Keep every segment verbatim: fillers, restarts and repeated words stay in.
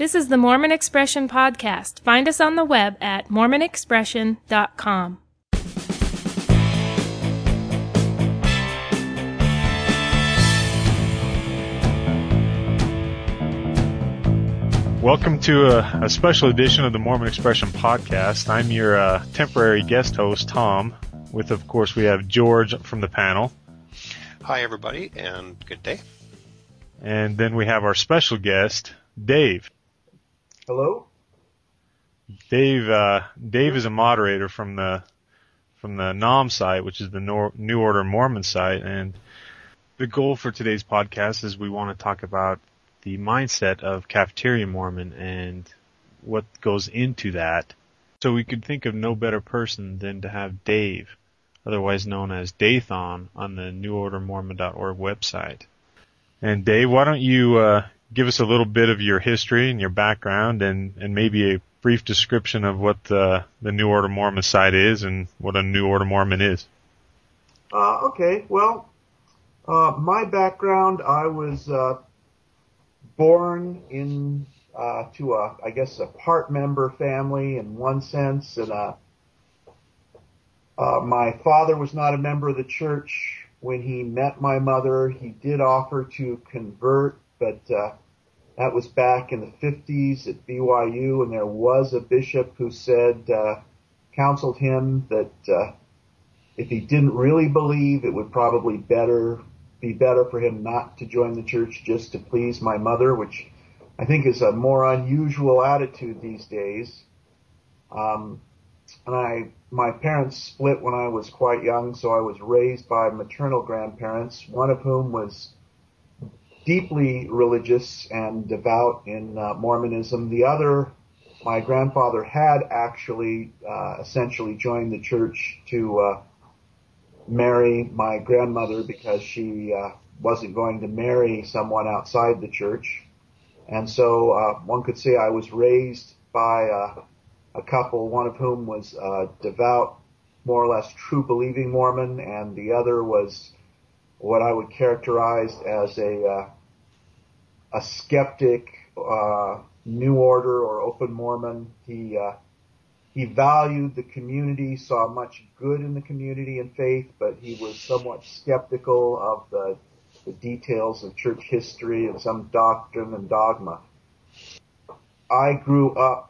This is the Mormon Expression Podcast. Find us on the web at mormon expression dot com. Welcome to a, a special edition of the Mormon Expression Podcast. I'm your uh, temporary guest host, Tom, with, of course, we have George from the panel. Hi, everybody, and good day. And then we have our special guest, Dave. Hello. Dave. Uh, Dave is a moderator from the from the N O M site, which is the Nor- New Order Mormon site. And the goal for today's podcast is we want to talk about the mindset of Cafeteria Mormon and what goes into that. So we could think of no better person than to have Dave, otherwise known as Dathon, on the new order mormon dot org website. And Dave, why don't you uh, give us a little bit of your history and your background, and, and maybe a brief description of what the, the New Order Mormon site is and what a New Order Mormon is. Uh, okay, well, uh, my background, I was uh, born in uh, to a, I guess, a part member family in one sense, and uh, uh, my father was not a member of the church. When he met my mother, he did offer to convert, but uh, that was back in the fifties at B Y U, and there was a bishop who said, uh, counseled him that uh, if he didn't really believe, it would probably better be better for him not to join the church just to please my mother, which I think is a more unusual attitude these days. Um, and I, my parents split when I was quite young, so I was raised by maternal grandparents, one of whom was deeply religious and devout in uh, Mormonism. The other, my grandfather had actually uh, essentially joined the church to uh, marry my grandmother because she uh, wasn't going to marry someone outside the church. And so uh, one could say I was raised by uh, a couple, one of whom was uh, devout, more or less true believing Mormon, and the other was what I would characterize as a uh, a skeptic, uh, New Order or Open Mormon. He uh, he valued the community, saw much good in the community and faith, but he was somewhat skeptical of the, the details of church history and some doctrine and dogma. I grew up,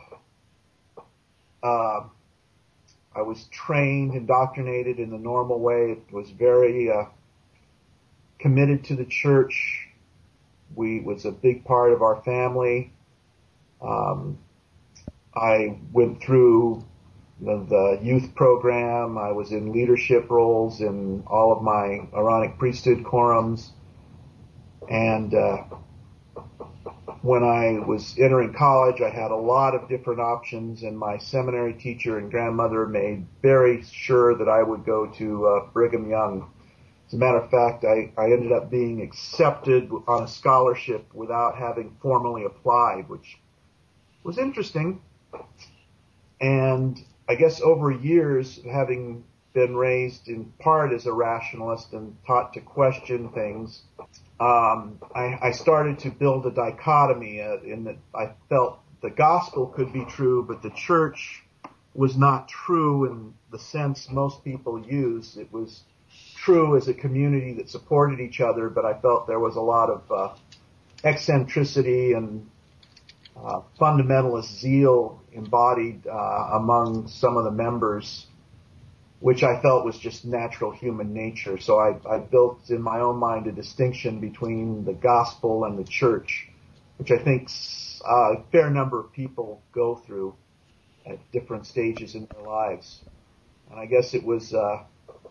uh, I was trained, indoctrinated in the normal way. It was very uh, committed to the church. We was a big part of our family. Um, I went through the, the youth program. I was in leadership roles in all of my Aaronic priesthood quorums. And uh, when I was entering college, I had a lot of different options, and my seminary teacher and grandmother made very sure that I would go to uh, Brigham Young. As a matter of fact, I, I ended up being accepted on a scholarship without having formally applied, which was interesting. And I guess over years, having been raised in part as a rationalist and taught to question things, um, I, I started to build a dichotomy uh, in that I felt the gospel could be true, but the church was not true in the sense most people use. It was true as a community that supported each other, but I felt there was a lot of uh, eccentricity and uh, fundamentalist zeal embodied uh, among some of the members, which I felt was just natural human nature. So I, I built in my own mind a distinction between the gospel and the church, which I think uh, a fair number of people go through at different stages in their lives. And I guess it was uh,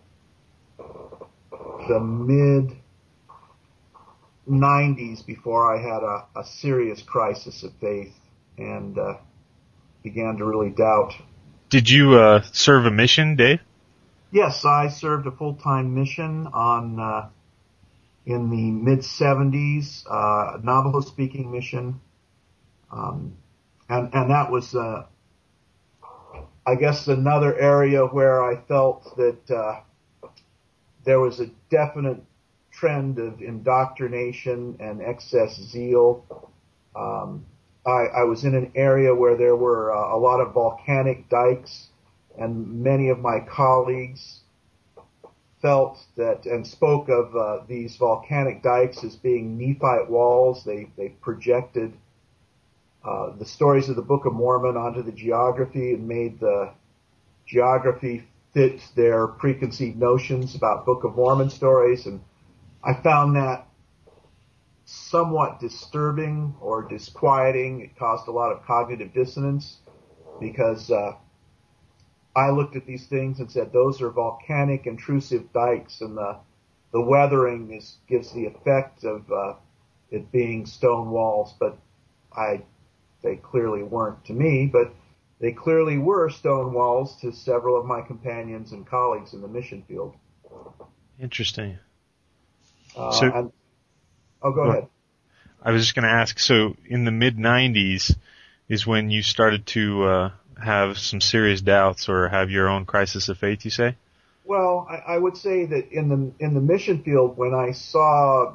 the mid nineties before I had a, a serious crisis of faith and uh, began to really doubt. Did you uh, serve a mission, Dave? Yes, I served a full-time mission on uh, in the mid seventies, uh, Navajo-speaking mission, um, and and that was, uh, I guess, another area where I felt that uh, there was a definite trend of indoctrination and excess zeal. Um, I, I was in an area where there were uh, a lot of volcanic dikes, and many of my colleagues felt that and spoke of uh, these volcanic dikes as being Nephite walls. They they projected uh, the stories of the Book of Mormon onto the geography and made the geography fit their preconceived notions about Book of Mormon stories, and I found that somewhat disturbing or disquieting. It caused a lot of cognitive dissonance because uh, I looked at these things and said those are volcanic intrusive dikes, and the the weathering is gives the effect of uh, it being stone walls, but I they clearly weren't to me, but they clearly were stone walls to several of my companions and colleagues in the mission field. Interesting. Uh, so, and, oh, go well, ahead. I was just going to ask, so in the mid nineties is when you started to uh, have some serious doubts or have your own crisis of faith, you say? Well, I, I would say that in the in the mission field, when I saw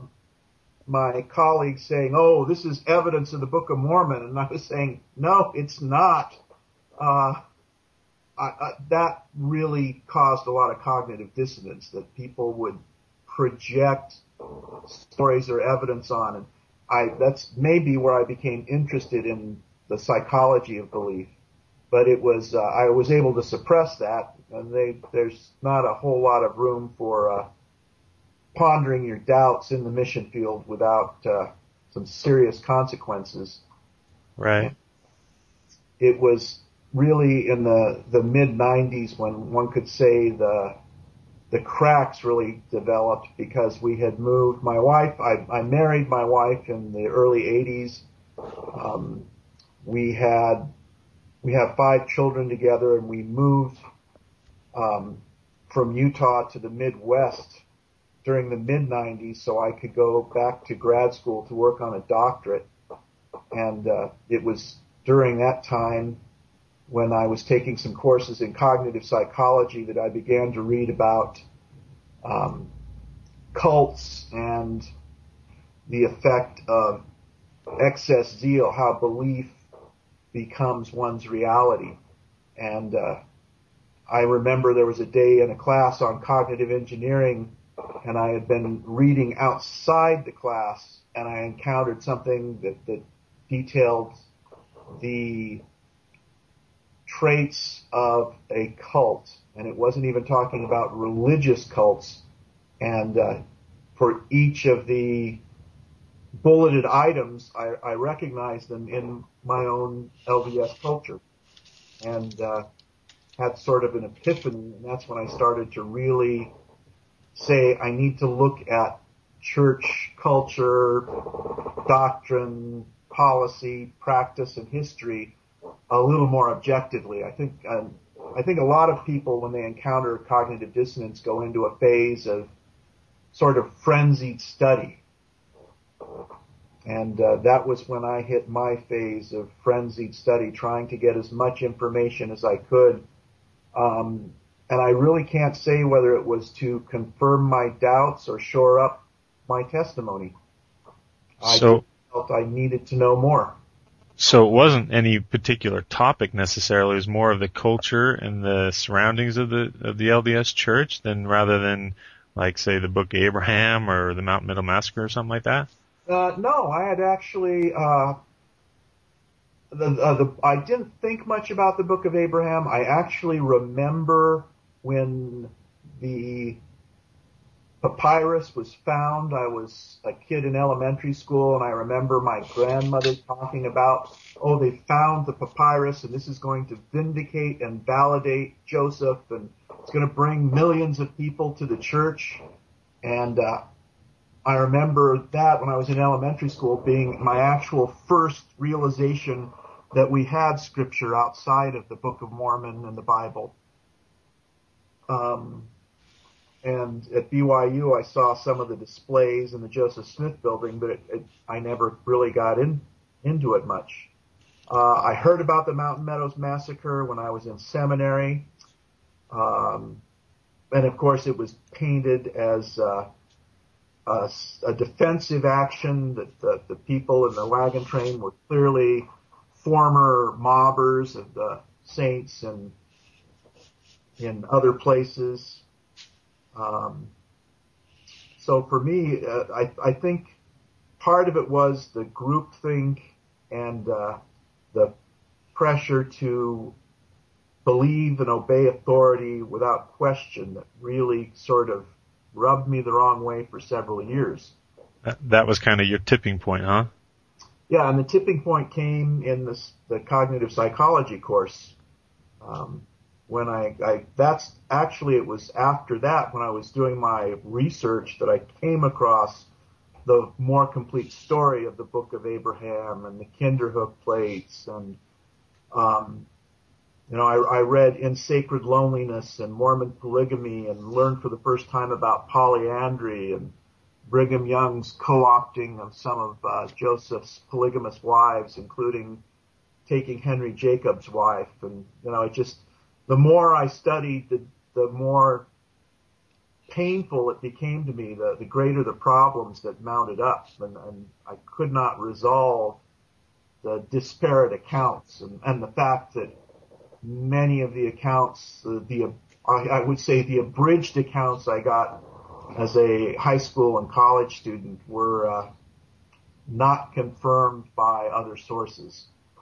my colleagues saying, "Oh, this is evidence of the Book of Mormon," and I was saying, "No, it's not," uh, I, I, that really caused a lot of cognitive dissonance. That people would project stories or evidence on, and I that's maybe where I became interested in the psychology of belief. But it was uh, I was able to suppress that, and they, there's not a whole lot of room for uh, pondering your doubts in the mission field without uh, some serious consequences. Right. And it was really in the the mid nineties when one could say the the cracks really developed, because we had moved. My wife, I, I married my wife in the early eighties. Um, we had. We have five children together, and we moved um, from Utah to the Midwest during the mid nineties so I could go back to grad school to work on a doctorate. And uh, it was during that time when I was taking some courses in cognitive psychology that I began to read about um, cults and the effect of excess zeal, how belief becomes one's reality. And uh, I remember there was a day in a class on cognitive engineering, and I had been reading outside the class, and I encountered something that, that detailed the traits of a cult, and it wasn't even talking about religious cults. And uh, for each of the bulleted items, I, I recognized them in my own L D S culture, and uh, had sort of an epiphany, and that's when I started to really say I need to look at church culture, doctrine, policy, practice, and history a little more objectively. I think um, I think a lot of people, when they encounter cognitive dissonance, go into a phase of sort of frenzied study. And uh, that was when I hit my phase of frenzied study, trying to get as much information as I could. Um, and I really can't say whether it was to confirm my doubts or shore up my testimony. I so, felt I needed to know more. So it wasn't any particular topic necessarily. It was more of the culture and the surroundings of the of the L D S Church than rather than, like, say, the Book of Abraham or the Mount Middle Massacre or something like that. Uh, no, I had actually, uh, the, uh, the, I didn't think much about the Book of Abraham. I actually remember when the papyrus was found. I was a kid in elementary school, and I remember my grandmother talking about, oh, they found the papyrus, and this is going to vindicate and validate Joseph, and it's going to bring millions of people to the church. And, uh, I remember that when I was in elementary school being my actual first realization that we had scripture outside of the Book of Mormon and the Bible. Um, and at B Y U, I saw some of the displays in the Joseph Smith building, but it, it, I never really got in, into it much. Uh, I heard about the Mountain Meadows Massacre when I was in seminary. Um, and of course it was painted as, uh, A, a defensive action, that the, the people in the wagon train were clearly former mobbers of the saints and in other places. Um, so for me, uh, I, I think part of it was the groupthink and uh, the pressure to believe and obey authority without question that really sort of rubbed me the wrong way for several years. That, that was kind of your tipping point, huh? Yeah, and the tipping point came in this, the cognitive psychology course. Um, when I, I, that's actually, it was after that when I was doing my research that I came across the more complete story of the Book of Abraham and the Kinderhook plates, and um, you know, I, I read In Sacred Loneliness and Mormon Polygamy, and learned for the first time about polyandry and Brigham Young's co-opting of some of uh, Joseph's polygamous wives, including taking Henry Jacob's wife. And you know, it just, the more I studied, the the more painful it became to me, the, the greater the problems that mounted up, and, and I could not resolve the disparate accounts, and, and the fact that many of the accounts, the, the I, I would say the abridged accounts I got as a high school and college student were uh, not confirmed by other sources.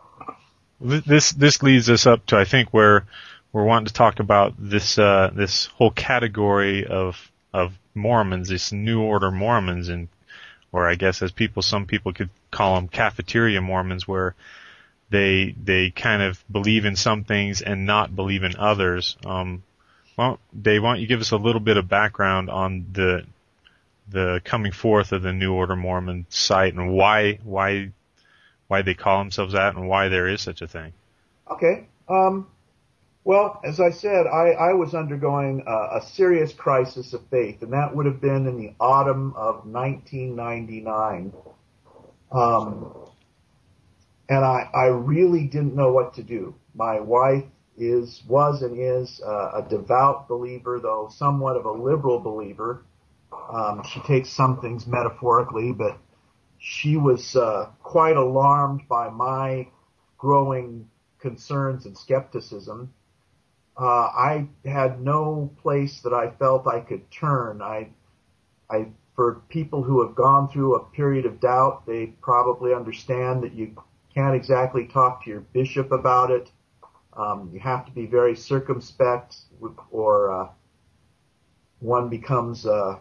This this leads us up to, I think, where we're wanting to talk about this uh, this whole category of of Mormons, this New Order Mormons, and or I guess as people, some people could call them cafeteria Mormons, where they they kind of believe in some things and not believe in others. Um, well, Dave, why don't you give us a little bit of background on the the coming forth of the New Order Mormon site and why why why they call themselves that and why there is such a thing? Okay. Um, well, as I said, I, I was undergoing a, a serious crisis of faith, and that would have been in the autumn of nineteen ninety-nine. Um, and I, I really didn't know what to do. My wife is, was and is uh, a devout believer, though somewhat of a liberal believer. Um, she takes some things metaphorically, but she was uh, quite alarmed by my growing concerns and skepticism. Uh, I had no place that I felt I could turn. I, I, for people who have gone through a period of doubt, they probably understand that you can't exactly talk to your bishop about it. Um, you have to be very circumspect, or uh, one becomes, uh,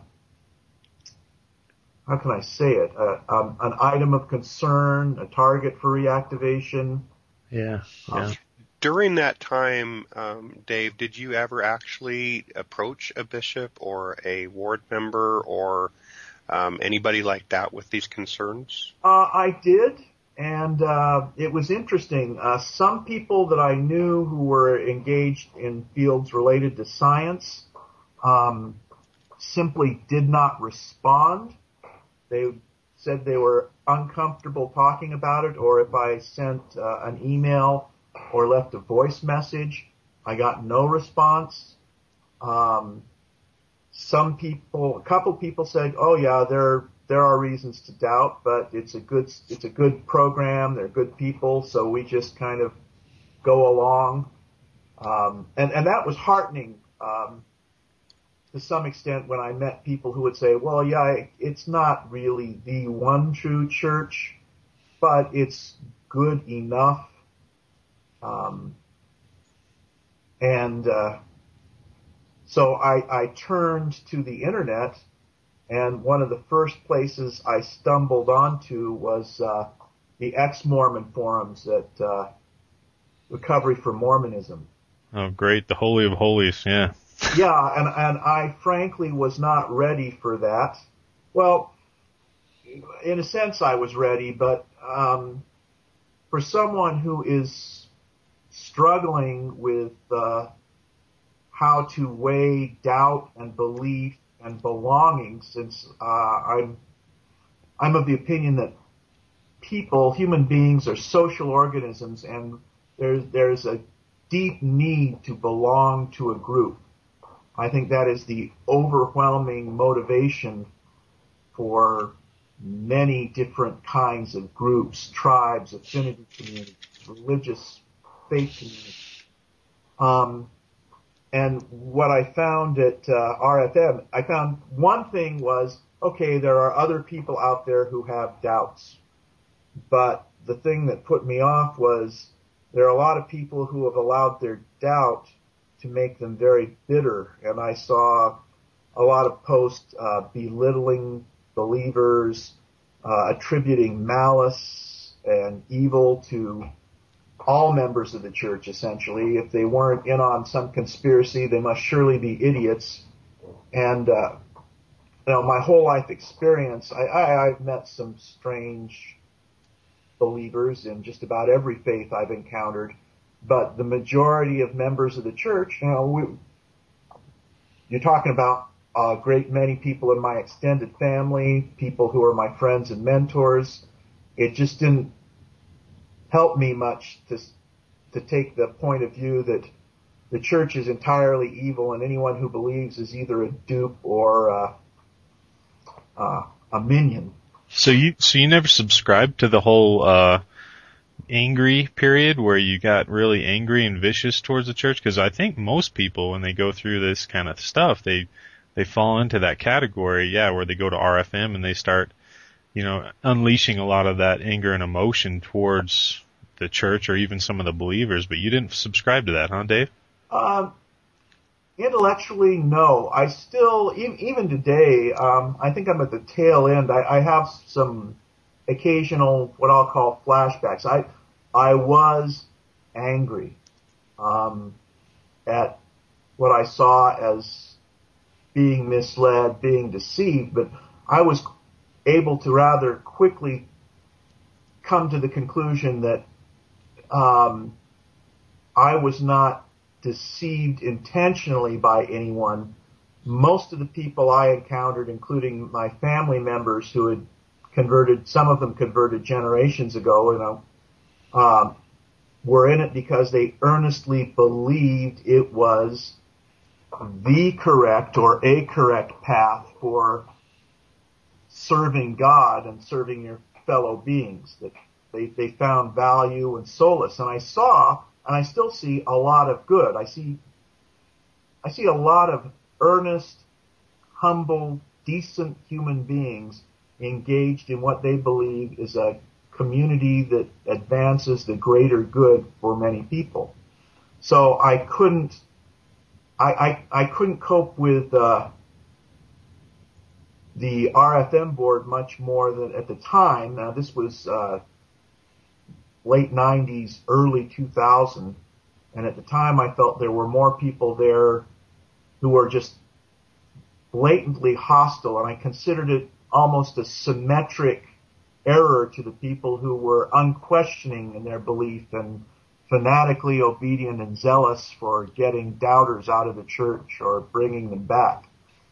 how can I say it, uh, um, an item of concern, a target for reactivation. Yeah, yeah. Um, During that time, um, Dave, did you ever actually approach a bishop or a ward member or um, anybody like that with these concerns? Uh, I did, and uh, it was interesting. Uh, some people that I knew who were engaged in fields related to science um, simply did not respond. They said they were uncomfortable talking about it, or if I sent uh, an email or left a voice message, I got no response. Um, some people, a couple people said, "Oh yeah, there there are reasons to doubt, but it's a good it's a good program. They're good people, so we just kind of go along." Um, and and that was heartening um, to some extent when I met people who would say, "Well, yeah, it's not really the one true church, but it's good enough." Um, and, uh, so I, I turned to the internet, and one of the first places I stumbled onto was, uh, the ex-Mormon forums at, uh, Recovery for Mormonism. Oh, great. The Holy of Holies. Yeah. Yeah. And, and I frankly was not ready for that. Well, in a sense I was ready, but, um, for someone who is struggling with uh, how to weigh doubt and belief and belonging, since uh, I'm I'm of the opinion that people, human beings, are social organisms, and there's there's a deep need to belong to a group. I think that is the overwhelming motivation for many different kinds of groups, tribes, affinity communities, religious faith community. Um, and what I found at uh, R F M, I found one thing was, okay, there are other people out there who have doubts. But the thing that put me off was there are a lot of people who have allowed their doubt to make them very bitter. And I saw a lot of posts uh, belittling believers, uh, attributing malice and evil to all members of the church, essentially. If they weren't in on some conspiracy, they must surely be idiots. And, uh, you know, my whole life experience, I, I, I've met some strange believers in just about every faith I've encountered. But the majority of members of the church, you know, we, you're talking about a great many people in my extended family, people who are my friends and mentors. It just didn't help me much to to take the point of view that the church is entirely evil and anyone who believes is either a dupe or uh, uh, a minion. So you so you never subscribed to the whole uh, angry period where you got really angry and vicious towards the church? Because I think most people, when they go through this kind of stuff, they they fall into that category, yeah, where they go to R F M and they start, you know, unleashing a lot of that anger and emotion towards the church or even some of the believers. But you didn't subscribe to that, huh, Dave? Um, intellectually, no. I still, even today, um, I think I'm at the tail end. I, I have some occasional, what I'll call flashbacks. I, I was angry, um, at what I saw as being misled, being deceived, but I was able to rather quickly come to the conclusion that um, I was not deceived intentionally by anyone. Most of the people I encountered, including my family members who had converted, some of them converted generations ago, you know, um, were in it because they earnestly believed it was the correct or a correct path for serving God and serving your fellow beings, that they, they found value and solace. And I saw, and I still see, a lot of good. I see, I see a lot of earnest, humble, decent human beings engaged in what they believe is a community that advances the greater good for many people. So I couldn't, I, I, I couldn't cope with, uh, the R F M board much more than at the time. Now this was, uh, late nineties, early two thousand. And at the time I felt there were more people there who were just blatantly hostile, and I considered it almost a symmetric error to the people who were unquestioning in their belief and fanatically obedient and zealous for getting doubters out of the church or bringing them back.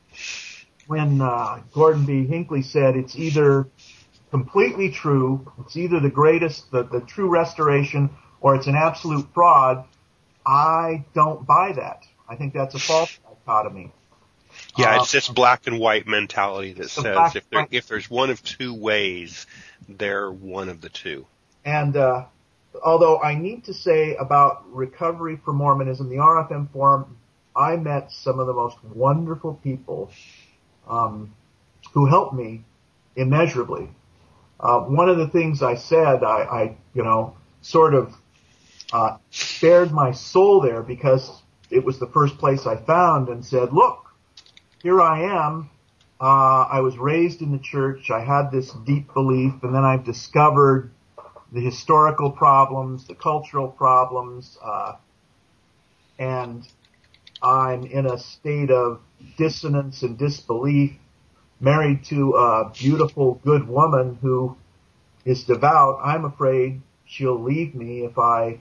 When uh, Gordon B. Hinckley said it's either completely true, it's either the greatest, the, the true restoration, or it's an absolute fraud, I don't buy that. I think that's a false dichotomy. Yeah, uh, it's this black and white mentality that says if there, if there's one of two ways, they're one of the two. And uh, although I need to say about Recovery for Mormonism, the R F M Forum, I met some of the most wonderful people um, who helped me immeasurably. Uh, one of the things I said, I, I you know, sort of uh, spared my soul there because it was the first place I found, and said, look, here I am. Uh, I was raised in the church. I had this deep belief, and then I've discovered the historical problems, the cultural problems, uh, and I'm in a state of dissonance and disbelief, married to a beautiful, good woman who is devout. I'm afraid she'll leave me if I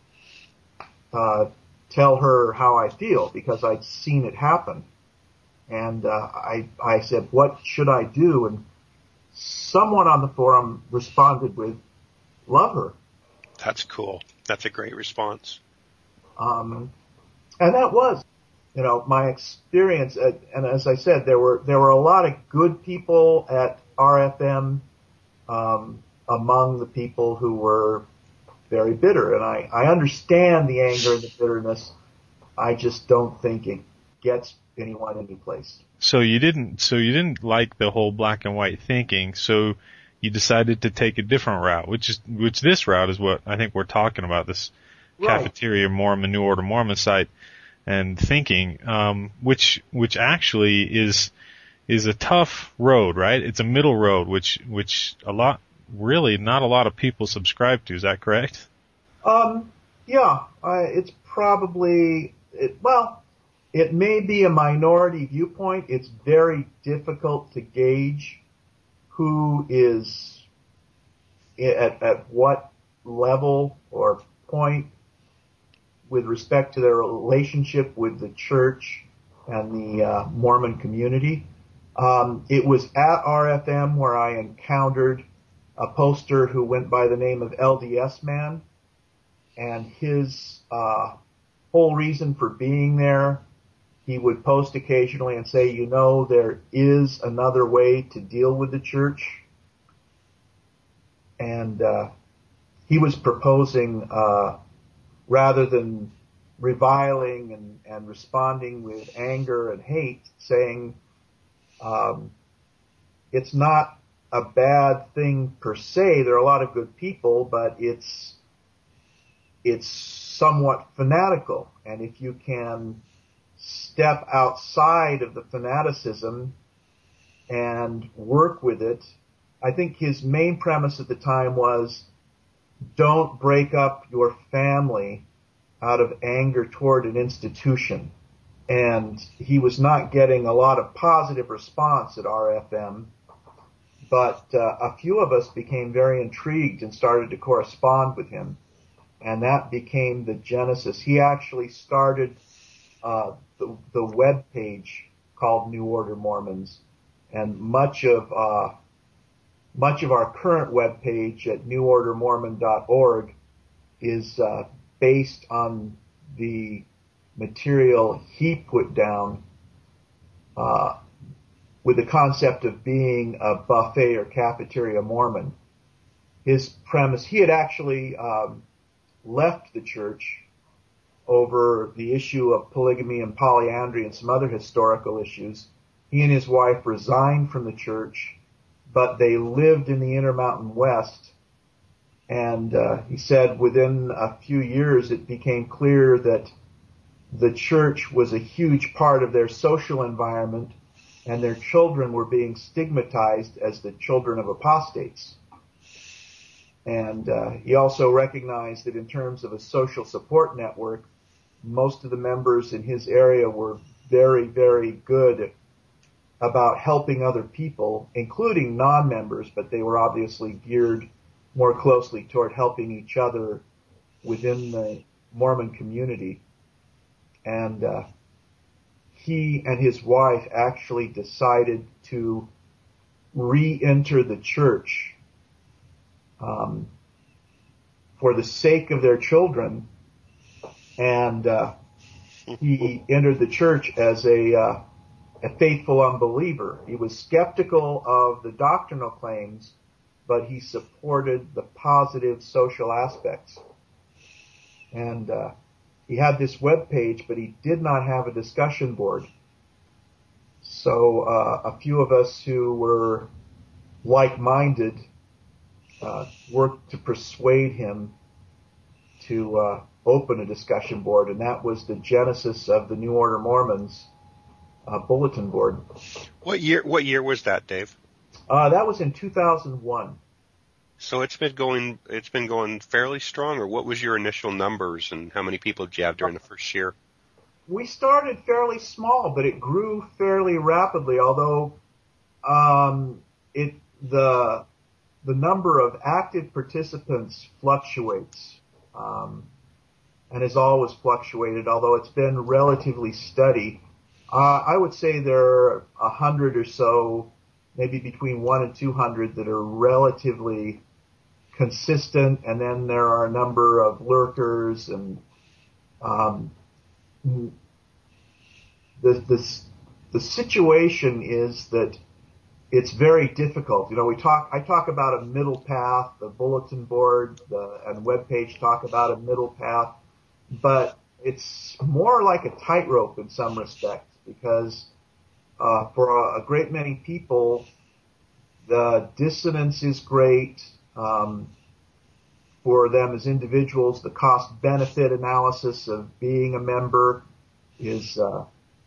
uh, tell her how I feel, because I'd seen it happen. And uh, I, I said, what should I do? And someone on the forum responded with, love her. That's cool. That's a great response. Um, and that was, you know, my experience. At, and as I said, there were there were a lot of good people at R F M um, among the people who were very bitter. And I, I understand the anger and the bitterness. I just don't think it gets anyone any place. So you didn't, so you didn't like the whole black and white thinking, so you decided to take a different route, which is, which this route is what I think we're talking about, this Right. Cafeteria Mormon, New Order Mormon site and thinking, um, which, which actually is, is a tough road, right? It's a middle road, which, which a lot, really not a lot of people subscribe to. Is that correct? Um, yeah, uh, it's probably, it, well, it may be a minority viewpoint. It's very difficult to gauge who is at, at what level or point with respect to their relationship with the church and the uh, Mormon community. Um, it was at R F M where I encountered a poster who went by the name of L D S Man, and his uh, whole reason for being there, he would post occasionally and say, you know, there is another way to deal with the church. And uh, he was proposing, uh, rather than reviling and, and responding with anger and hate, saying um, it's not a bad thing per se. There are a lot of good people, but it's it's somewhat fanatical. And if you can step outside of the fanaticism and work with it, I think his main premise at the time was, don't break up your family out of anger toward an institution. And he was not getting a lot of positive response at R F M, but uh, a few of us became very intrigued and started to correspond with him. And that became the genesis. He actually started uh, the, the web page called New Order Mormons, and much of uh, much of our current web page at new order mormon dot org is uh, based on the material he put down uh, with the concept of being a buffet or cafeteria Mormon. His premise, he had actually um, left the church over the issue of polygamy and polyandry and some other historical issues. He and his wife resigned from the church, but they lived in the Intermountain West. And uh, he said within a few years it became clear that the church was a huge part of their social environment, and their children were being stigmatized as the children of apostates. And uh, he also recognized that in terms of a social support network, most of the members in his area were very, very good about helping other people, including non-members, but they were obviously geared more closely toward helping each other within the Mormon community. And uh, he and his wife actually decided to re-enter the church um, for the sake of their children. And uh, he entered the church as a uh, a faithful unbeliever. He was skeptical of the doctrinal claims, but he supported the positive social aspects. And uh, he had this web page, but he did not have a discussion board. So uh, a few of us who were like-minded uh, worked to persuade him to uh, open a discussion board, and that was the genesis of the New Order Mormons uh, bulletin board. What year? What year was that, Dave? Uh, that was in two thousand one. So it's been going. It's been going fairly strong. Or what was your initial numbers, and how many people did you have during the first year? We started fairly small, but it grew fairly rapidly. Although um, it the the number of active participants fluctuates, um, and has always fluctuated. Although it's been relatively steady. Uh, I would say there are a hundred or so, maybe between one and two hundred, that are relatively consistent, and then there are a number of lurkers, and um, the the the situation is that it's very difficult. You know, we talk, I talk about a middle path, the bulletin board, the, and webpage talk about a middle path, but it's more like a tightrope in some respects because, uh, for a, a great many people, the dissonance is great. Um, for them as individuals, the cost-benefit analysis of being a member is, uh,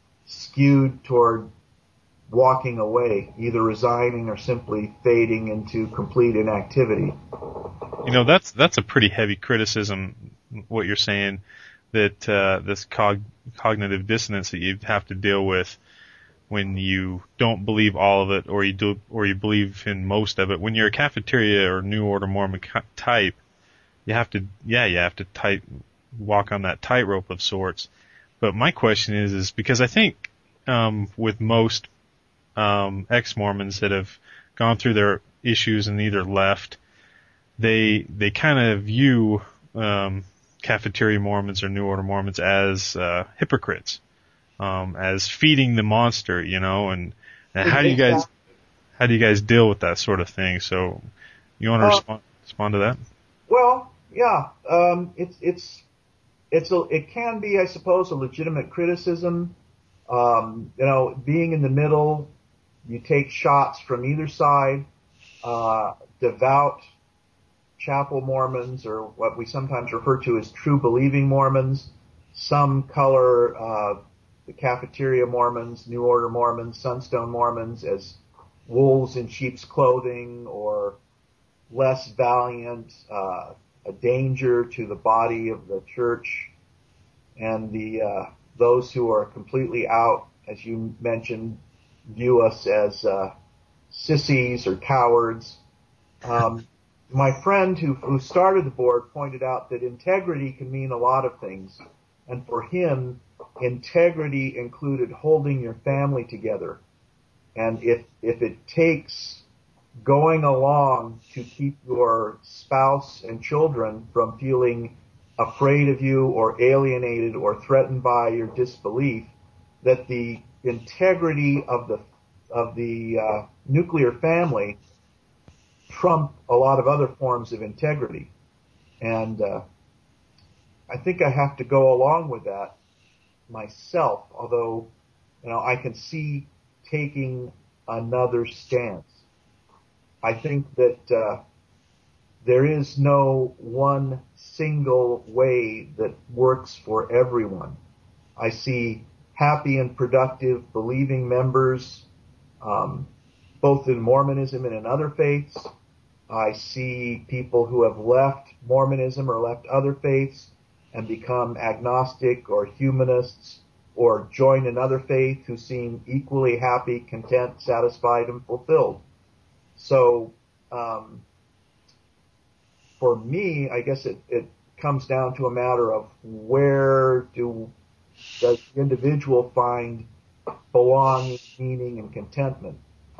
skewed toward walking away, either resigning or simply fading into complete inactivity. You know, that's that's a pretty heavy criticism, what you're saying, that uh, this cog- cognitive dissonance that you have to deal with when you don't believe all of it, or you do, or you believe in most of it. When you're a cafeteria or New Order Mormon type, you have to, yeah, you have to tight walk on that tightrope of sorts. But my question is, is because I think um, with most um, ex-Mormons that have gone through their issues and either left, they they kind of view um, cafeteria Mormons or New Order Mormons as uh, hypocrites, um, as feeding the monster, you know. And, and how do you guys how do you guys deal with that sort of thing? So, you want to uh, respond respond to that? Well, yeah, um, it's it's it's a, it can be, I suppose, a legitimate criticism. Um, you know, being in the middle, you take shots from either side. Uh, devout chapel Mormons, or what we sometimes refer to as true believing Mormons. Some color uh, the cafeteria Mormons, New Order Mormons, Sunstone Mormons as wolves in sheep's clothing, or less valiant, uh, a danger to the body of the church. And the uh, those who are completely out, as you mentioned, view us as uh, sissies or cowards. Um, my friend who, who started the board pointed out that integrity can mean a lot of things. And for him, integrity included holding your family together. And if, if it takes going along to keep your spouse and children from feeling afraid of you or alienated or threatened by your disbelief, that the integrity of the of the uh, nuclear family trump a lot of other forms of integrity. And uh, I think I have to go along with that myself, although, you know, I can see taking another stance. I think that uh, there is no one single way that works for everyone. I see happy and productive believing members, um, both in Mormonism and in other faiths. I see people who have left Mormonism or left other faiths and become agnostic or humanists, or join another faith who seem equally happy, content, satisfied, and fulfilled. So, um, for me, I guess it, it comes down to a matter of where do does the individual find belonging, meaning, and contentment.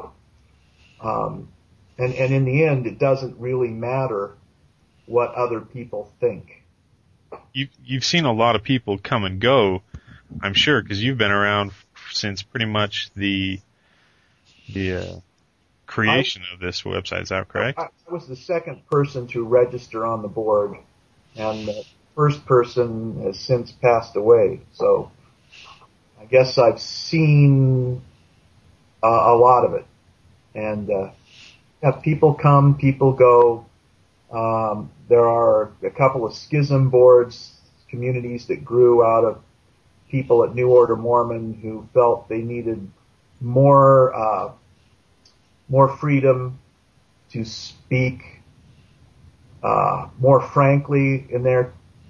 Um, and, and in the end, it doesn't really matter what other people think. You, you've seen a lot of people come and go, I'm sure, because you've been around since pretty much the the uh, creation I, of this website. Is that correct? I, I was the second person to register on the board, and the first person has since passed away. So I guess I've seen uh, a lot of it. And uh, have people come, people go. Um, there are a couple of schism boards, communities that grew out of people at New Order Mormon who felt they needed more uh, more freedom to speak uh, more frankly in their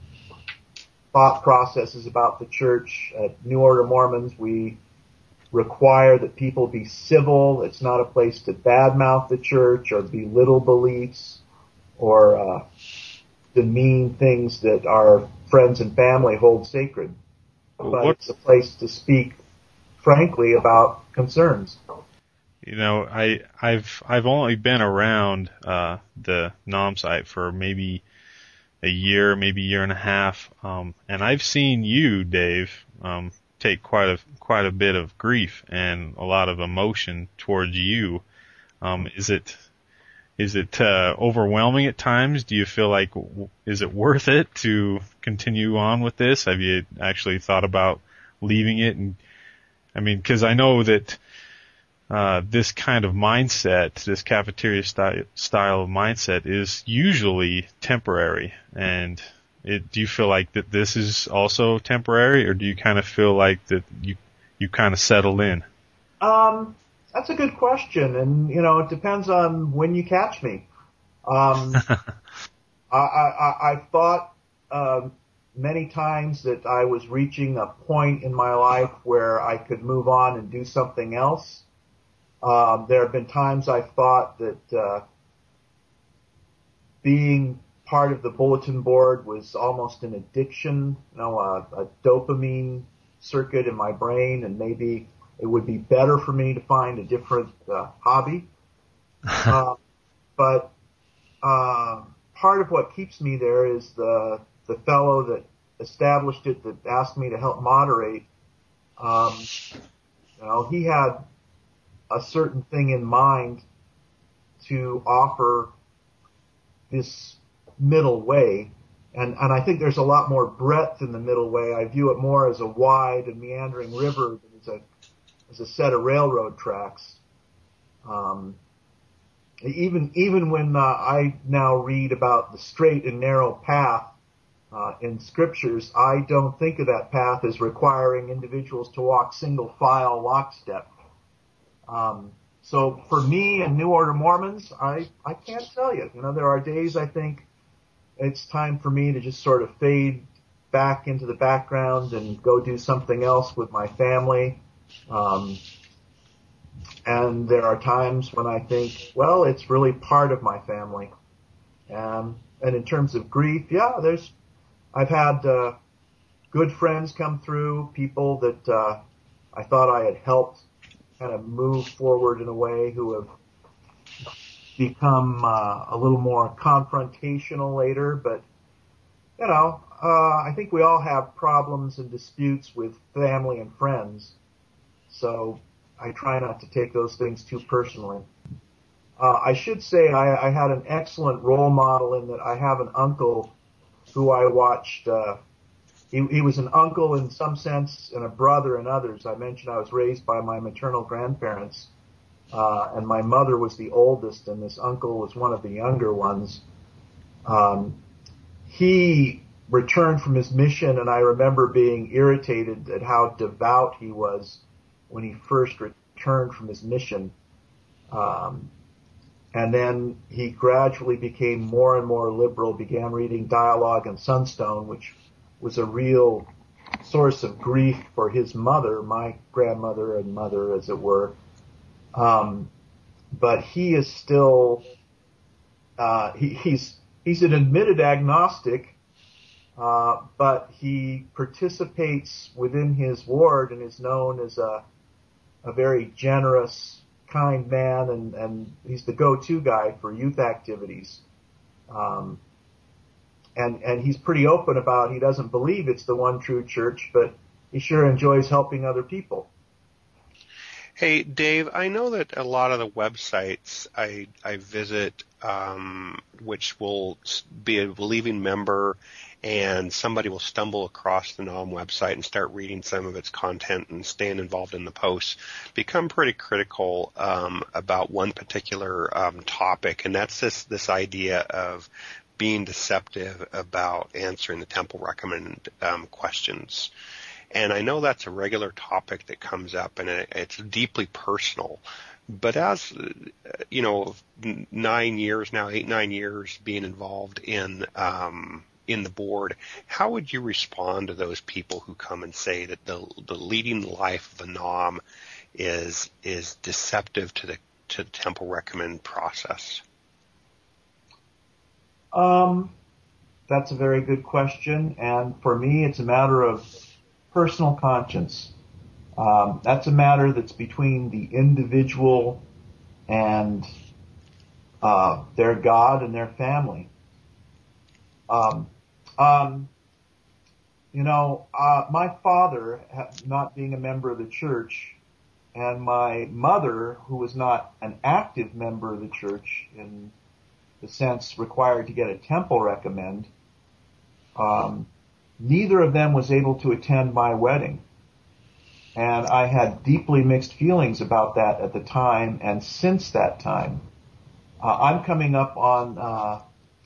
thought processes about the church. At New Order Mormons, we require that people be civil. It's not a place to badmouth the church or belittle beliefs or uh, demean things that our friends and family hold sacred. But what, it's a place to speak frankly about concerns. You know, I, I've I've only been around uh, the N O M site for maybe a year, maybe a year and a half, um, and I've seen you, Dave, um, take quite a quite a bit of grief and a lot of emotion towards you Um, is it is it uh, overwhelming at times? Do you feel like is it worth it to continue on with this? Have you actually thought about leaving it? And I mean, because I know that uh, this kind of mindset, this cafeteria style style of mindset, is usually temporary. And it, do you feel like that this is also temporary, or do you kind of feel like that you you kind of settled in? Um, that's a good question, and you know, it depends on when you catch me. Um, I, I, I thought uh, many times that I was reaching a point in my life where I could move on and do something else. Um, there have been times I thought that uh, being part of the bulletin board was almost an addiction, you know, a, a dopamine circuit in my brain, and maybe it would be better for me to find a different uh, hobby. uh, but uh, part of what keeps me there is the the fellow that established it, that asked me to help moderate. Um, you know, he had a certain thing in mind to offer this middle way. And, and I think there's a lot more breadth in the middle way. I view it more as a wide and meandering river than as a, as a set of railroad tracks. Um, even, even when, uh, I now read about the straight and narrow path, uh, in scriptures, I don't think of that path as requiring individuals to walk single file lockstep. Um, so for me and New Order Mormons, I, I can't tell you. You know, there are days I think it's time for me to just sort of fade back into the background and go do something else with my family. Um, and there are times when I think, well, it's really part of my family. Um, and in terms of grief, yeah, there's, I've had, uh, good friends come through, people that, uh, I thought I had helped kind of move forward in a way, who have become uh, a little more confrontational later. But, you know, uh, I think we all have problems and disputes with family and friends. So I try not to take those things too personally. Uh, I should say I, I had an excellent role model in that I have an uncle who I watched. Uh, he, he was an uncle in some sense and a brother in others. I mentioned I was raised by my maternal grandparents. Uh, and my mother was the oldest, and this uncle was one of the younger ones. Um, he returned from his mission, and I remember being irritated at how devout he was when he first returned from his mission. Um, and then he gradually became more and more liberal, began reading Dialogue and Sunstone, which was a real source of grief for his mother, my grandmother and mother, as it were. Um, but he is still, uh, he, he's, he's an admitted agnostic, uh, but he participates within his ward and is known as a, a very generous, kind man, and, and he's the go-to guy for youth activities. Um, and, and he's pretty open about, he doesn't believe it's the one true church, but he sure enjoys helping other people. Hey, Dave, I know that a lot of the websites I, I visit, um, which will be a believing member, and somebody will stumble across the N O M website and start reading some of its content and staying involved in the posts, become pretty critical um, about one particular um, topic, and that's this, this idea of being deceptive about answering the temple recommend um, questions. And I know that's a regular topic that comes up, and it's deeply personal. But as, you know, nine years now, eight, nine years being involved in um, in the board, how would you respond to those people who come and say that the the leading life of a N O M is is deceptive to the to the temple recommend process? Um, that's a very good question, and for me, it's a matter of personal conscience. Um, that's a matter that's between the individual and uh, their God and their family. Um, um, you know, uh, my father, not being a member of the church, and my mother, who was not an active member of the church in the sense required to get a temple recommend, um, neither of them was able to attend my wedding. And I had deeply mixed feelings about that at the time and since that time. Uh, I'm coming up on, uh,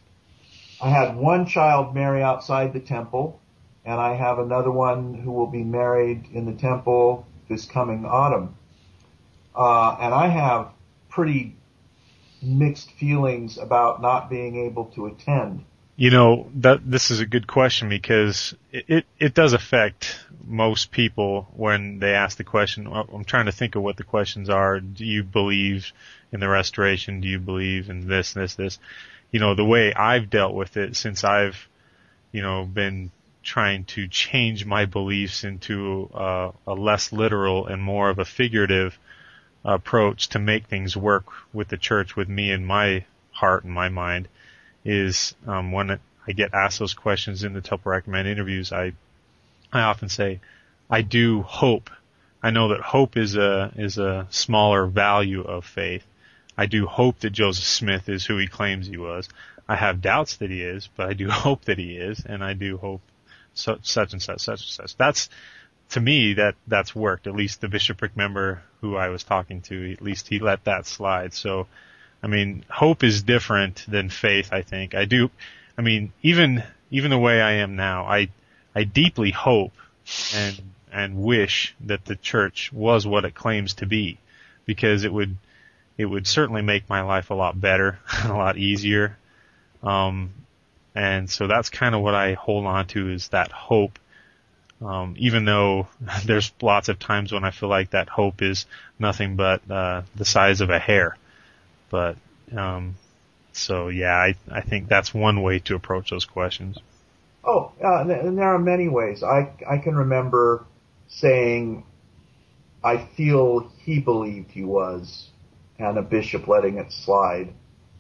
I had one child marry outside the temple, and I have another one who will be married in the temple this coming autumn. Uh, and I have pretty mixed feelings about not being able to attend. You know, that this is a good question because it, it, it does affect most people when they ask the question. I'm trying to think of what the questions are. Do you believe in the restoration? Do you believe in this, this, this? You know, the way I've dealt with it since I've, you know, been trying to change my beliefs into uh, a less literal and more of a figurative approach to make things work with the church, with me and my heart and my mind, is um, when I get asked those questions in the Temple Recommend interviews, I I often say, I do hope. I know that hope is a is a smaller value of faith. I do hope that Joseph Smith is who he claims he was. I have doubts that he is, but I do hope that he is, and I do hope such, such and such, such and such. That's, to me, that that's worked. At least the bishopric member who I was talking to, at least he let that slide. So, I mean, hope is different than faith, I think. I do, I mean, even, even the way I am now, I, I deeply hope and, and wish that the church was what it claims to be, because it would, it would certainly make my life a lot better, a lot easier. Um, and so that's kind of what I hold on to, is that hope. Um, even though there's lots of times when I feel like that hope is nothing but, uh, the size of a hair. But, um, so yeah, I, I think that's one way to approach those questions. Oh, uh, and there are many ways. I, I can remember saying, I feel he believed he was, and a bishop letting it slide.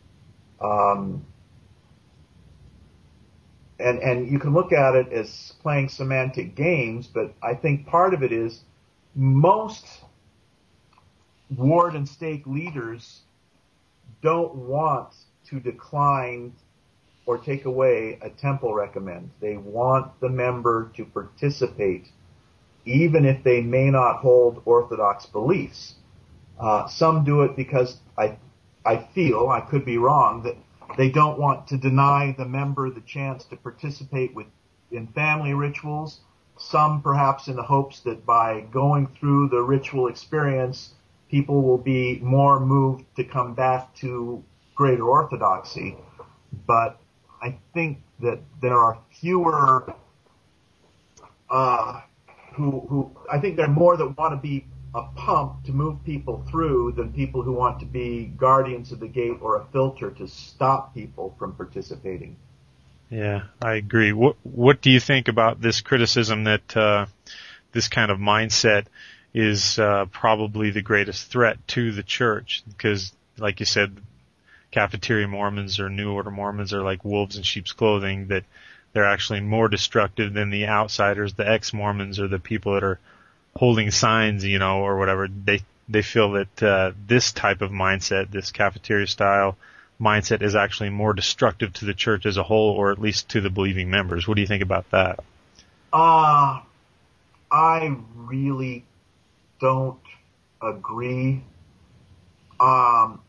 Um, and, and you can look at it as playing semantic games, but I think part of it is most ward and stake leaders don't want to decline or take away a temple recommend. They want the member to participate, even if they may not hold Orthodox beliefs. Uh, some do it because I, I feel, I could be wrong, that they don't want to deny the member the chance to participate with in family rituals. Some perhaps in the hopes that by going through the ritual experience, people will be more moved to come back to greater orthodoxy. But I think that there are fewer, uh, who, who, I think there are more that want to be a pump to move people through than people who want to be guardians of the gate or a filter to stop people from participating. Yeah, I agree. What, what do you think about this criticism that, uh, this kind of mindset is, uh, probably the greatest threat to the church? Because, like you said, cafeteria Mormons or New Order Mormons are like wolves in sheep's clothing, that they're actually more destructive than the outsiders, the ex-Mormons, or the people that are holding signs, you know, or whatever. They they feel that uh, this type of mindset, this cafeteria style mindset, is actually more destructive to the church as a whole, or at least to the believing members. What do you think about that? Uh, I really don't agree. Um,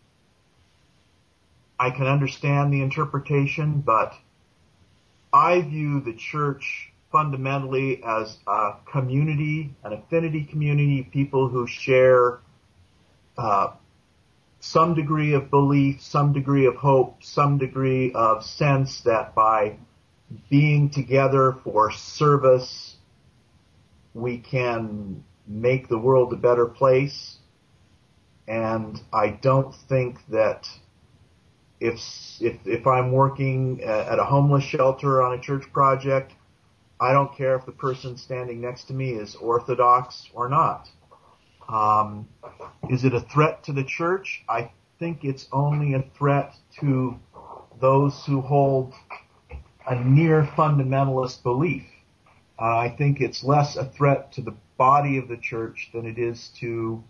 I can understand the interpretation, but I view the church fundamentally as a community, an affinity community, people who share uh, some degree of belief, some degree of hope, some degree of sense that by being together for service, we can make the world a better place. And I don't think that if if if I'm working at a homeless shelter on a church project, I don't care if the person standing next to me is Orthodox or not. Um, is it a threat to the church? I think it's only a threat to those who hold a near fundamentalist belief. Uh, I think it's less a threat to the body of the church than it is to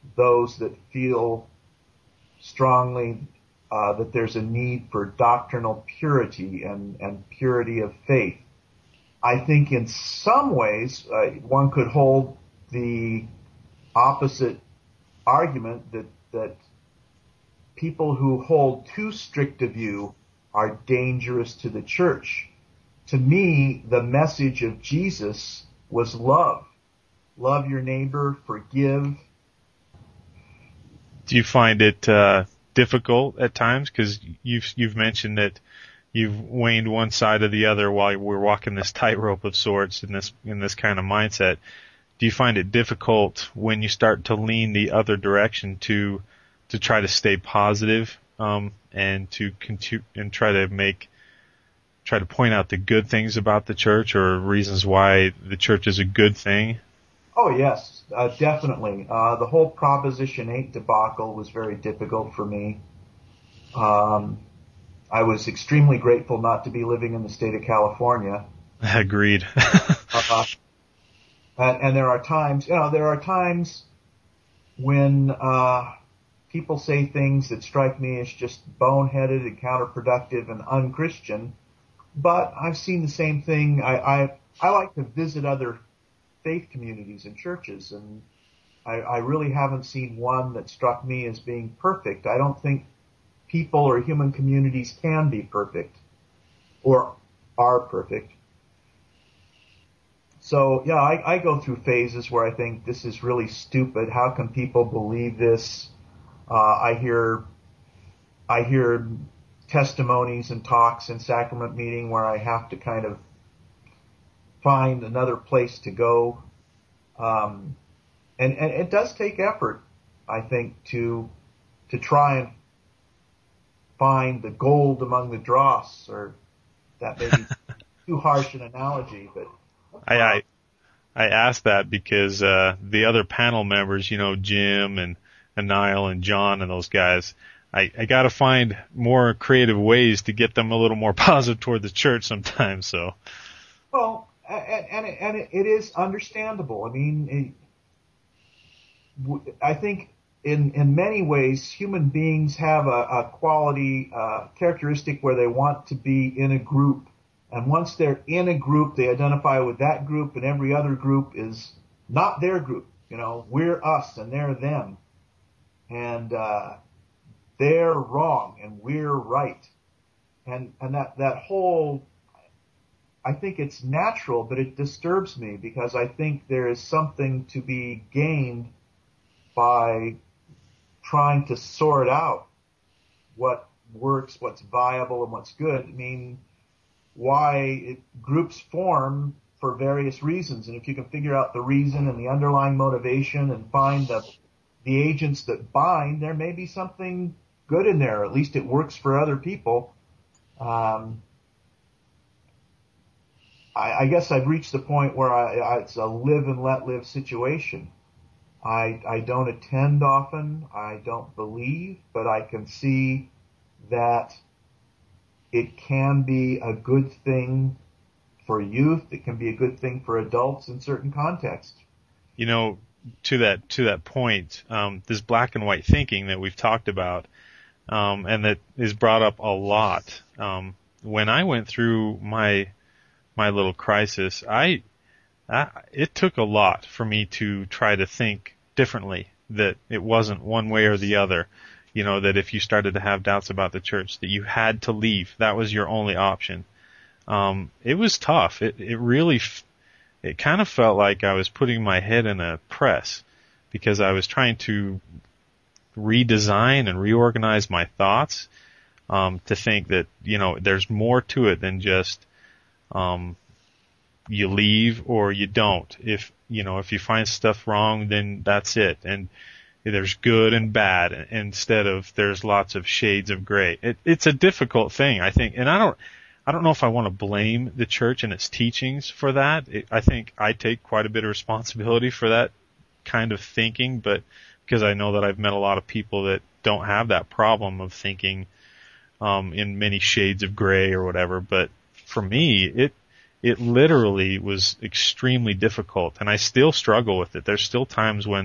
those that feel strongly uh, that there's a need for doctrinal purity and, and purity of faith. I think in some ways uh, one could hold the opposite argument that that people who hold too strict a view are dangerous to the church. To me, the message of Jesus was love. Love your neighbor, forgive. Do you find it uh, difficult at times? Because you've you've mentioned that you've waned one side or the other while we're walking this tightrope of sorts in this in this kind of mindset. Do you find it difficult when you start to lean the other direction to to try to stay positive um, and to continue and try to make try to point out the good things about the church or reasons why the church is a good thing? Oh yes, uh, definitely. Uh, the whole Proposition eight debacle was very difficult for me. Um, I was extremely grateful not to be living in the state of California. Agreed. uh, and, and there are times, you know, there are times when uh, people say things that strike me as just boneheaded and counterproductive and unchristian. But I've seen the same thing. I, I, I like to visit other faith communities and churches, and I, I really haven't seen one that struck me as being perfect. I don't think people or human communities can be perfect or are perfect. So, yeah, I, I go through phases where I think this is really stupid. How can people believe this? Uh, I hear, I hear testimonies and talks in sacrament meeting where I have to kind of find another place to go. Um, and, and it does take effort, I think, to, to try and find the gold among the dross, or that may be too harsh an analogy, but. I, I, I asked that because, uh, the other panel members, you know, Jim and, and Niall and John and those guys, I, I gotta find more creative ways to get them a little more positive toward the church sometimes, so. Well, and, and, it, and it is understandable. I mean, it, I think in, in many ways, human beings have a, a quality, uh, characteristic where they want to be in a group. And once they're in a group, they identify with that group, and every other group is not their group. You know, we're us and they're them. And, uh, they're wrong and we're right. And, and that, that whole, I think it's natural, but it disturbs me because I think there is something to be gained by trying to sort out what works, what's viable, and what's good. I mean, why it, groups form for various reasons, and if you can figure out the reason and the underlying motivation and find the the agents that bind, there may be something good in there. At least it works for other people. Um, I, I guess I've reached the point where I, I, it's a live and let live situation. I, I don't attend often. I don't believe, but I can see that it can be a good thing for youth. It can be a good thing for adults in certain contexts. You know, to that to that point, um, this black and white thinking that we've talked about, um, and that is brought up a lot. Um, when I went through my my little crisis, I, I it took a lot for me to try to think differently. That it wasn't one way or the other. You know, that if you started to have doubts about the church, that you had to leave. That was your only option. Um, it was tough. It, it really, it kind of felt like I was putting my head in a press because I was trying to redesign and reorganize my thoughts, um, to think that, you know, there's more to it than just, um, you leave or you don't. If, you know, if you find stuff wrong, then that's it. And there's good and bad instead of there's lots of shades of gray. It, it's a difficult thing, I think. And I don't, I don't know if I want to blame the church and its teachings for that. It, I think I take quite a bit of responsibility for that kind of thinking, but because I know that I've met a lot of people that don't have that problem of thinking, um, in many shades of gray or whatever. But for me, it, it literally was extremely difficult, and I still struggle with it. There's still times when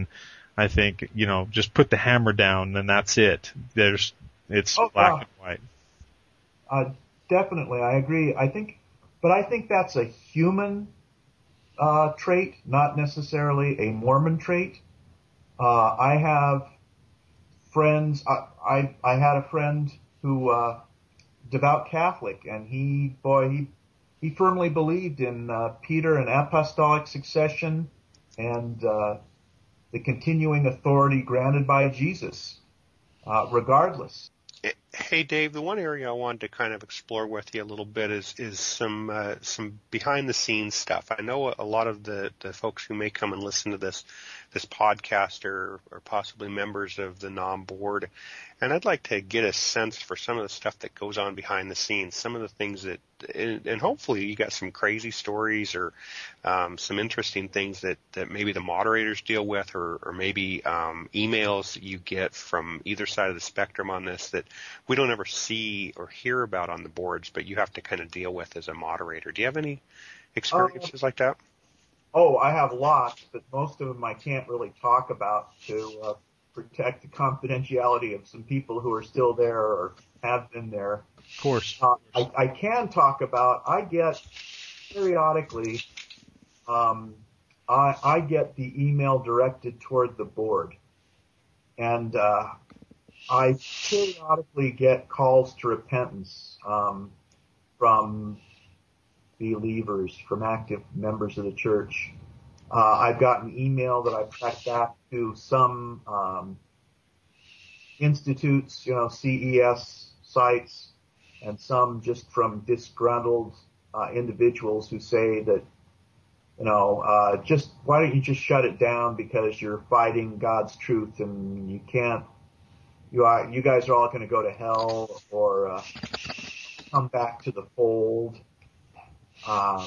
I think, you know, just put the hammer down, then that's it. There's, it's Oh, black wow. and white. Uh, definitely, I agree. I think, but I think that's a human uh, trait, not necessarily a Mormon trait. Uh, I have friends. I, I I had a friend who uh, devout Catholic, and he boy he he firmly believed in uh, Peter and apostolic succession and uh, the continuing authority granted by Jesus, uh, regardless. Hey, Dave, the one area I wanted to kind of explore with you a little bit is is some uh, some behind the scenes stuff. I know a lot of the, the folks who may come and listen to this this podcast are, are possibly members of the N O M board, and I'd like to get a sense for some of the stuff that goes on behind the scenes, some of the things that, and, and hopefully you got some crazy stories or um, some interesting things that, that maybe the moderators deal with, or, or maybe um, emails that you get from either side of the spectrum on this that we don't ever see or hear about on the boards, but you have to kind of deal with as a moderator. Do you have any experiences uh, like that? Oh, I have lots, but most of them I can't really talk about to uh, protect the confidentiality of some people who are still there or have been there. Of course. Uh, I, I can talk about, I get periodically, um, I, I get the email directed toward the board. And uh, I periodically get calls to repentance um, from believers, from active members of the church. Uh, I've gotten email that I've tracked back to some um, institutes, you know, C E S sites, and some just from disgruntled uh, individuals who say that, you know, uh, just why don't you just shut it down because you're fighting God's truth and you can't, you are, you guys are all going to go to hell, or uh, come back to the fold. Um,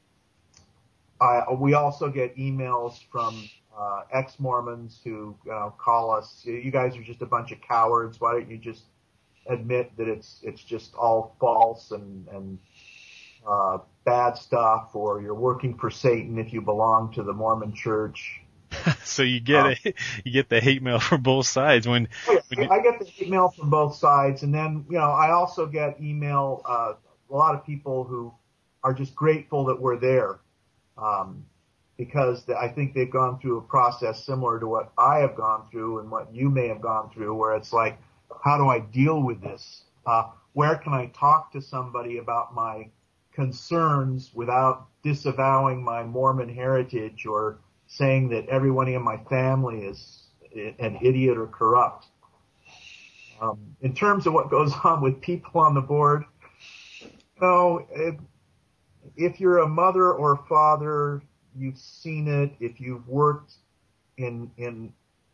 I, we also get emails from uh, ex-Mormons who uh, call us, you guys are just a bunch of cowards. Why don't you just admit that it's it's just all false and, and uh, bad stuff, or you're working for Satan if you belong to the Mormon church. So you get um, a, you get the hate mail from both sides. When, yeah, when you... I get the hate mail from both sides, and then, you know, I also get email, uh, a lot of people who are just grateful that we're there, um, because the, I think they've gone through a process similar to what I have gone through and what you may have gone through, where it's like, how do I deal with this? Uh, where can I talk to somebody about my concerns without disavowing my Mormon heritage or saying that everyone in my family is an idiot or corrupt? Um, in terms of what goes on with people on the board, you know, it, if you're a mother or father, you've seen it. If you've worked in in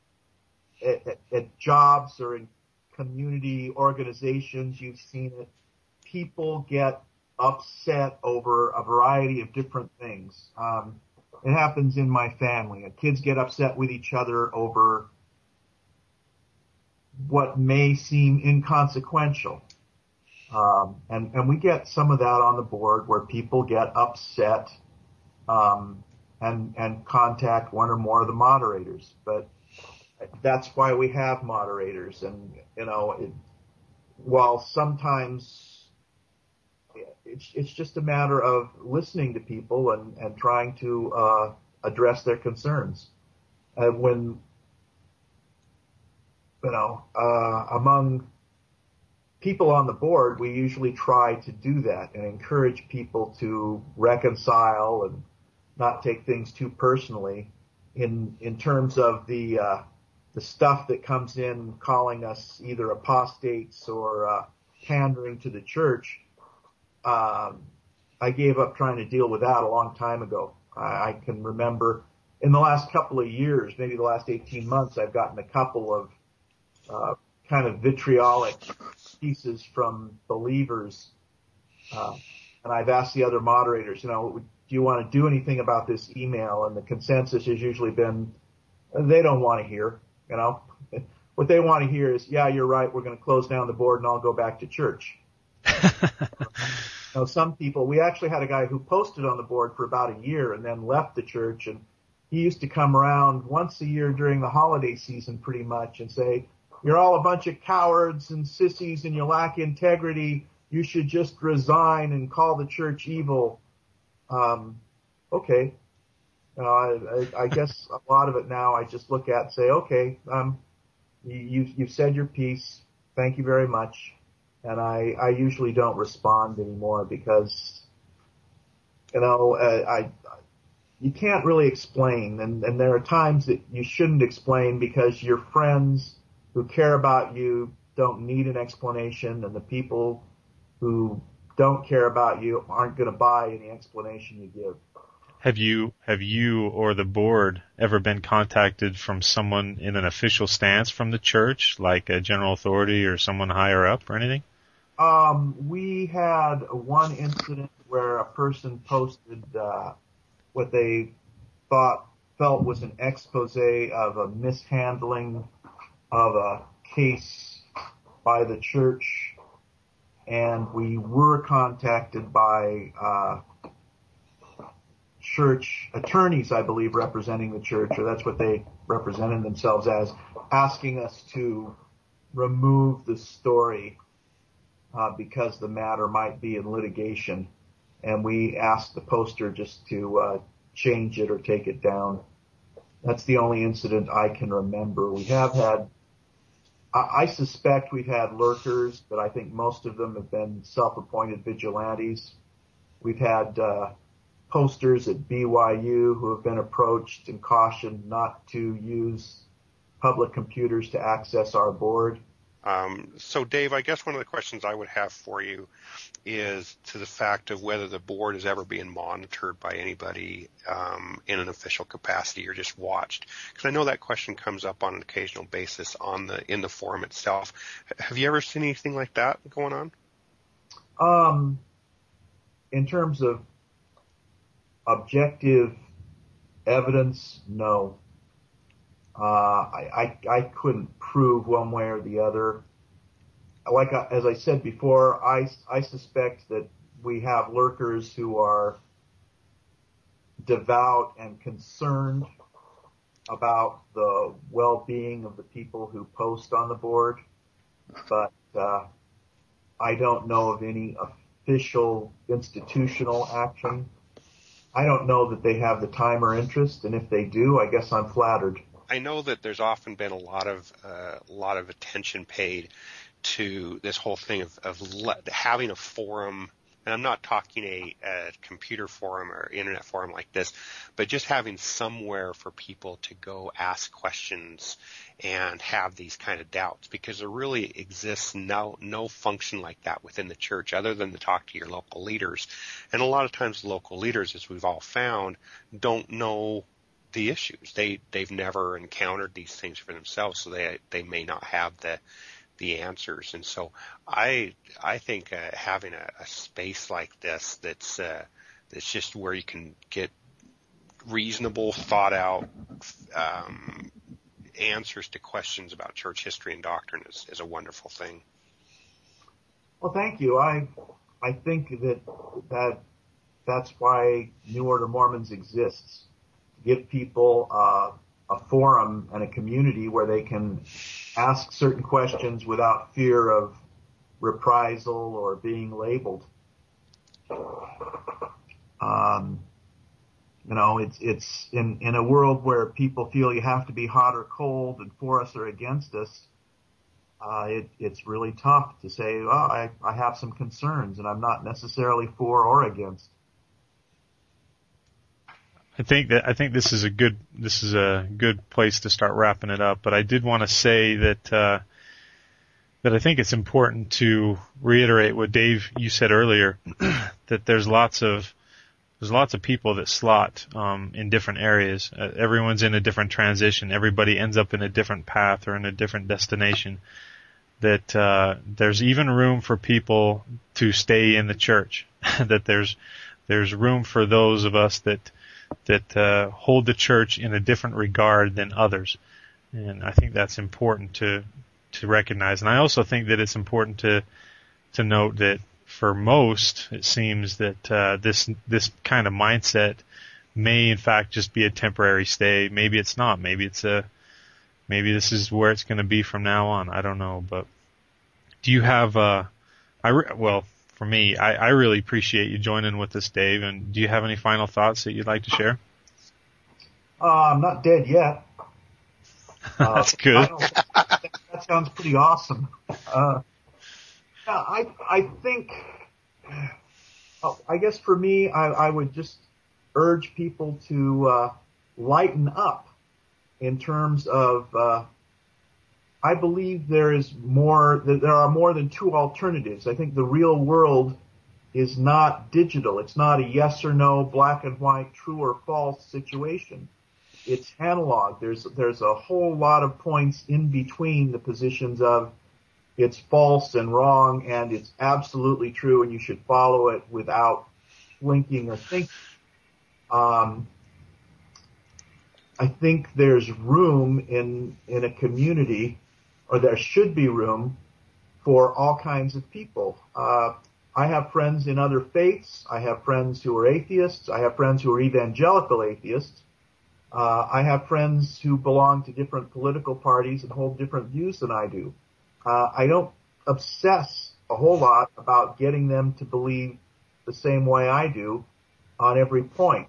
at, at jobs or in community organizations, you've seen it. People get upset over a variety of different things. Um, it happens in my family. Kids get upset with each other over what may seem inconsequential. Um, and, and we get some of that on the board where people get upset, um, and, and contact one or more of the moderators. But that's why we have moderators. And, you know, it, while sometimes it's, it's just a matter of listening to people and, and trying to, uh, address their concerns. And when, you know, uh, among people on the board, we usually try to do that and encourage people to reconcile and not take things too personally in in terms of the uh, the stuff that comes in calling us either apostates or uh, pandering to the church. Um, I gave up trying to deal with that a long time ago. I, I can remember in the last couple of years, maybe the last eighteen months, I've gotten a couple of uh, kind of vitriolic pieces from believers, uh, and I've asked the other moderators, you know, do you want to do anything about this email? And the consensus has usually been, they don't want to hear, you know. What they want to hear is, yeah, you're right, we're going to close down the board and I'll go back to church. You know, some people, we actually had a guy who posted on the board for about a year and then left the church, and he used to come around once a year during the holiday season pretty much and say, you're all a bunch of cowards and sissies and you lack integrity. You should just resign and call the church evil. Um, okay. Uh, I, I guess a lot of it now I just look at and say, okay, um, you, you've, you've said your piece. Thank you very much. And I, I usually don't respond anymore because, you know, uh, I, you can't really explain. And, and there are times that you shouldn't explain because your friends who care about you don't need an explanation, and the people who don't care about you aren't going to buy any explanation you give. Have you, have you or the board ever been contacted from someone in an official stance from the church, like a general authority or someone higher up or anything? Um, we had one incident where a person posted uh, what they thought felt was an expose of a mishandling of a case by the church, and we were contacted by uh, church attorneys, I believe, representing the church, or that's what they represented themselves as, asking us to remove the story uh, because the matter might be in litigation. And we asked the poster just to uh, change it or take it down. That's the only incident I can remember. We have had, I, I suspect we've had lurkers, but I think most of them have been self-appointed vigilantes. We've had uh, posters at B Y U who have been approached and cautioned not to use public computers to access our board. Um, so, Dave, I guess one of the questions I would have for you is to the fact of whether the board is ever being monitored by anybody um, in an official capacity or just watched. Because I know that question comes up on an occasional basis on the in the forum itself. Have you ever seen anything like that going on? Um, in terms of objective evidence, no. Uh, I, I, I couldn't prove one way or the other. Like, I, as I said before, I, I suspect that we have lurkers who are devout and concerned about the well-being of the people who post on the board, but uh, I don't know of any official institutional action. I don't know that they have the time or interest, and if they do, I guess I'm flattered. I know that there's often been a lot of uh, a lot of attention paid to this whole thing of, of le- having a forum, and I'm not talking a, a computer forum or internet forum like this, but just having somewhere for people to go ask questions and have these kind of doubts, because there really exists no no function like that within the church other than to talk to your local leaders. And a lot of times the local leaders, as we've all found, don't know the issues. They they've never encountered these things for themselves, so they they may not have the the answers. And so I I think uh, having a, a space like this that's uh, that's just where you can get reasonable, thought out um, answers to questions about church history and doctrine is, is a wonderful thing. Well, thank you. I I think that that that's why New Order Mormons exists. Give people uh, a forum and a community where they can ask certain questions without fear of reprisal or being labeled. Um, you know, it's it's in in a world where people feel you have to be hot or cold and for us or against us. Uh, it, it's really tough to say, well, I, I have some concerns and I'm not necessarily for or against. I think that I think this is a good this is a good place to start wrapping it up. But I did want to say that uh, that I think it's important to reiterate what Dave you said earlier, that there's lots of there's lots of people that slot um, in different areas. Uh, everyone's in a different transition. Everybody ends up in a different path or in a different destination. That uh, there's even room for people to stay in the church. That there's there's room for those of us that. that uh, hold the church in a different regard than others. And I think that's important to to recognize. And I also think that it's important to to note that for most, it seems that uh, this this kind of mindset may in fact just be a temporary stay. Maybe it's not. Maybe it's a, maybe this is where it's going to be from now on. I don't know. But do you have, uh, I re- well, for me, I, I really appreciate you joining with us, Dave. And do you have any final thoughts that you'd like to share? Uh, I'm not dead yet. Uh, That's good. that, that sounds pretty awesome. Uh, I I think, I guess for me, I, I would just urge people to uh, lighten up in terms of. Uh, I believe there is more. There are more than two alternatives. I think the real world is not digital. It's not a yes or no, black and white, true or false situation. It's analog. There's there's a whole lot of points in between the positions of it's false and wrong and it's absolutely true and you should follow it without blinking or thinking. Um, I think there's room in in a community, or there should be room for all kinds of people. Uh, I have friends in other faiths. I have friends who are atheists. I have friends who are evangelical atheists. Uh, I have friends who belong to different political parties and hold different views than I do. Uh, I don't obsess a whole lot about getting them to believe the same way I do on every point.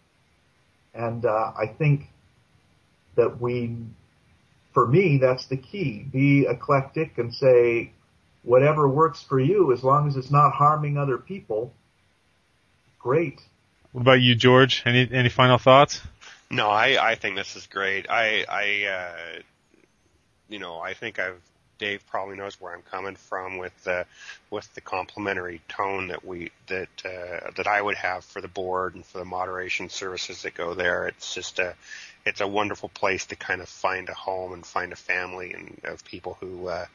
And uh, I think that we, for me, that's the key. Be eclectic and say whatever works for you, as long as it's not harming other people, great. What about you, George? Any any final thoughts? No, I, I think this is great. I, I, uh, you know, I think I've, Dave probably knows where I'm coming from with the, with the complimentary tone that we, that, uh, that I would have for the board and for the moderation services that go there. It's just a, it's a wonderful place to kind of find a home and find a family and of people who, uh,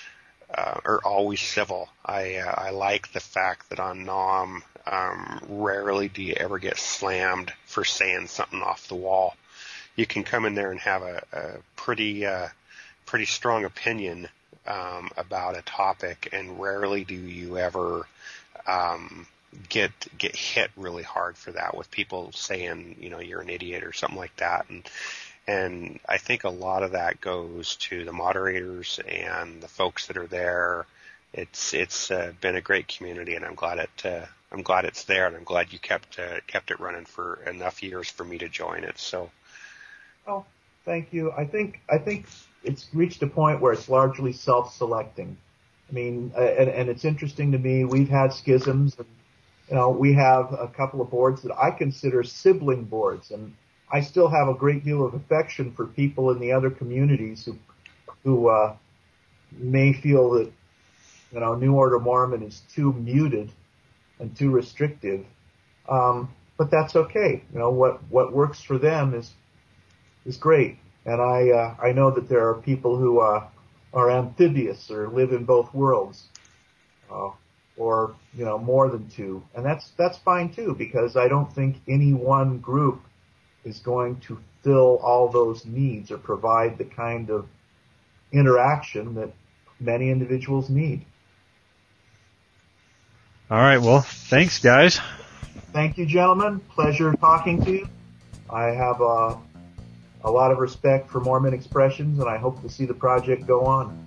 uh, are always civil. I, uh, I like the fact that on N O M, Um, rarely do you ever get slammed for saying something off the wall. You can come in there and have a, a pretty, uh, pretty strong opinion, um, about a topic, and rarely do you ever, um, get, get hit really hard for that with people saying, you know, you're an idiot or something like that. And, and I think a lot of that goes to the moderators and the folks that are there. It's, it's, uh, been a great community, and I'm glad it, uh, I'm glad it's there, and I'm glad you kept uh, kept it running for enough years for me to join it. So, oh, thank you. I think I think it's reached a point where it's largely self-selecting. I mean, uh, and, and it's interesting to me. We've had schisms, and you know, we have a couple of boards that I consider sibling boards, and I still have a great deal of affection for people in the other communities who who uh, may feel that you know New Order Mormon is too muted and too restrictive, um, but that's okay. You know what what works for them is is great, and I uh, I know that there are people who uh, are amphibious or live in both worlds, uh, or you know more than two, and that's that's fine too, because I don't think any one group is going to fill all those needs or provide the kind of interaction that many individuals need. All right. Well, thanks, guys. Thank you, gentlemen. Pleasure talking to you. I have a, a lot of respect for Mormon Expressions, and I hope to see the project go on.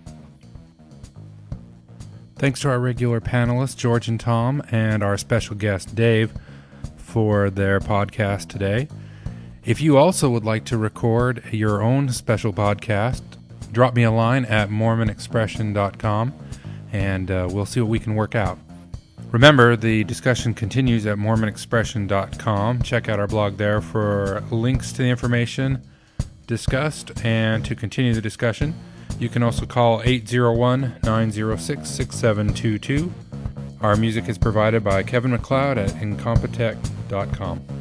Thanks to our regular panelists, George and Tom, and our special guest, Dave, for their podcast today. If you also would like to record your own special podcast, drop me a line at mormon expression dot com, and uh, we'll see what we can work out. Remember, the discussion continues at mormon expression dot com. Check out our blog there for links to the information discussed and to continue the discussion. You can also call eight zero one, nine zero six, six seven two two. Our music is provided by Kevin MacLeod at incompetech dot com.